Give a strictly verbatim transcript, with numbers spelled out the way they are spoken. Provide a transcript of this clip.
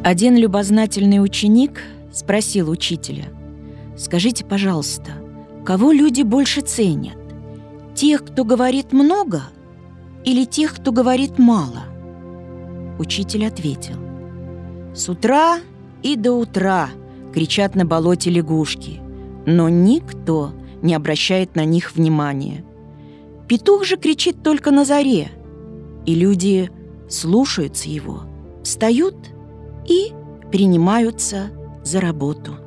Один любознательный ученик спросил учителя: «Скажите, пожалуйста, кого люди больше ценят? Тех, кто говорит много, или тех, кто говорит мало?» Учитель ответил: «С утра и до утра кричат на болоте лягушки, но никто не обращает на них внимания. Петух же кричит только на заре, и люди слушаются его, встают и принимаются за работу».